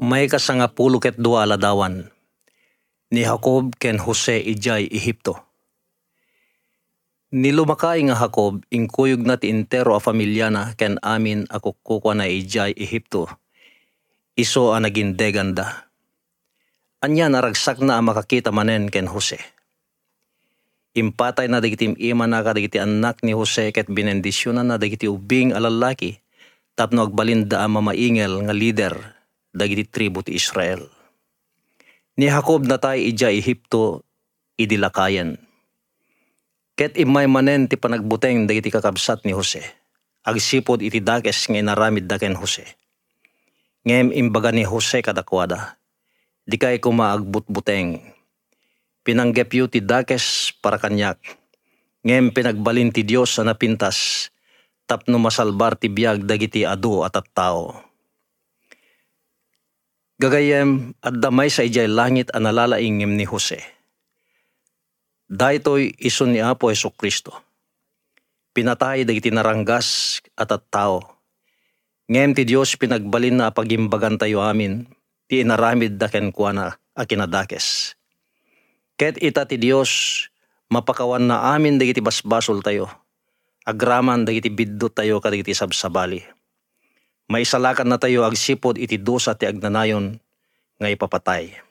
May kasangapulo ket dua aladawan ni Jacob ken Jose ijay Ehipto. Nilumakay nga Jacob inkuyog na ti entero a pamilya na ken amin ako kukwa na ijay Ehipto. Iso a naging deganda. Anya naragsak na makakita manen ken Jose. Impatay na dagiti ima na kadagiti anak ni Jose ket binendisyonan na dagiti ubing a lalaki tapno agbalinda a mamaingel nga lider dagiti tribo ti Israel. Ni Jacob natay ijay Ehipto idilakayan. Ket imay manen ti panagbuteng dagiti kakabsat ni Jose. Agsipod iti dakes nga inaramid da ken Jose. Ngem imbaga ni Jose kadakwada. Di kay kumaagbutbuteng. Pinanggepyo ti dakes para kanyak. Ngem pinagbalin ti Dios sa napintas tapno masalbar ti biag dagiti adu at tao. Gagayem at damay sa ijay langit ang nalalaingim ni Jose. Daytoy iso ni Apo Jesucristo. Pinatay dagiti naranggas at tao. Ngem ti Dios pinagbalin na pagimbagan tayo amin, ti inaramid da ken kuana a kinadakes. Ket ita ti Dios mapakawan na amin dagiti basbasol tayo. Agraman dagiti biddot tayo kadagiti sabsabali. Maisalakan na tayo agsipod iti dusa ti agnanayon nga ipapatay.